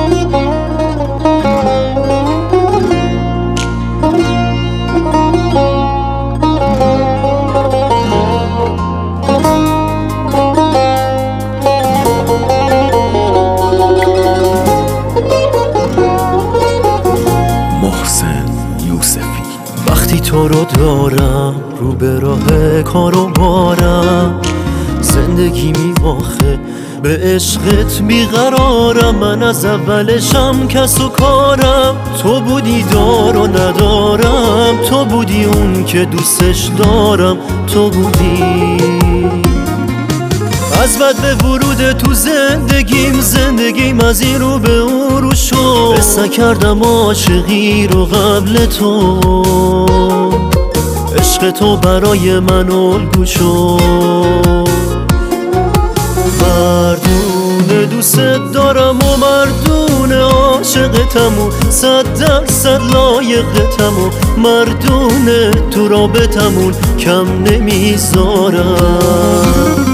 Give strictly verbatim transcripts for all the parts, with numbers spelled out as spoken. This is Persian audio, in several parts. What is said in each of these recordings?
وقتی تو رو دارم رو به راه کار و بارم، زندگی میواخه به عشقت بیقرارم. من از اولشم کس و کارم، تو بودی دار و ندارم، تو بودی اون که دوستش دارم، تو بودی از بد به ورود تو زندگیم. زندگیم از این رو به اون رو شد، حس نکردم عاشقی رو قبل تو. عشق تو برای من الگو شد. مردونه دوست دارم و مردونه عاشقتم و صد درصد لایقتم و مردونه تو رابطمون کم نمیذارم.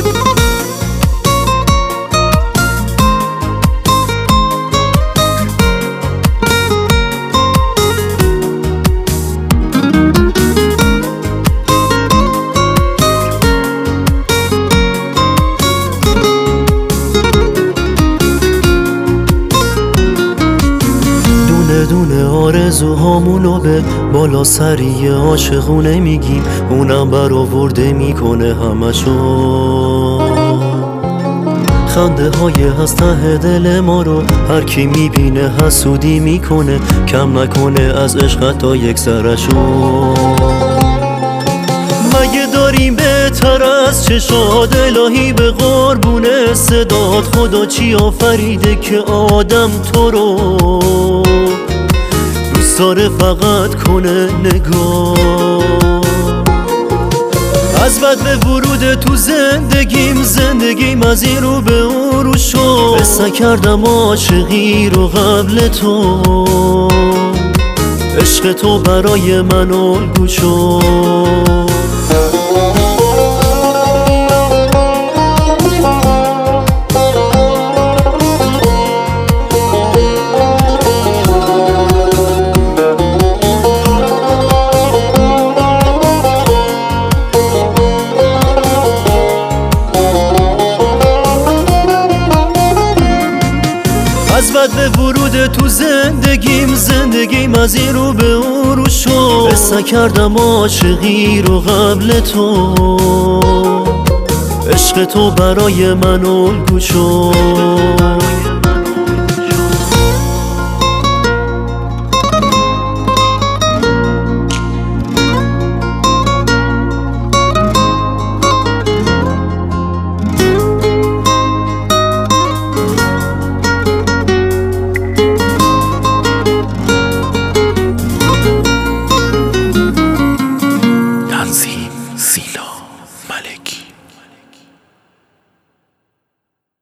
دونه آرزوهامونو به بالا سری عاشقونه میگیم، اونم برآورده میکنه همشو. خنده های از ته دل ما رو هر کی میبینه حسودی میکنه، کم نکنه از عشق تا یک ذره‌شو. مگه داریم بهتر از چشاد الهی؟ به قربون صدات خدا چی آفریده که آدم تو رو دوست داره فقط کنه نگاه. از بد به ورود تو زندگیم. زندگیم از این رو به اون رو شد، حس نکردم عاشقی رو قبل تو. عشق تو برای من الگو شد. از بد به ورود تو زندگیم. زندگیم از این رو به اون رو شد، حس نکردم عاشقی رو قبل تو. عشق تو برای من الگو شد.